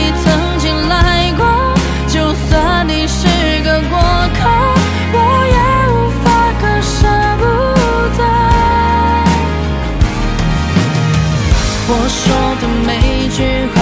里曾经来过，就算你是个过客，我也无法割舍不得。我说的每句话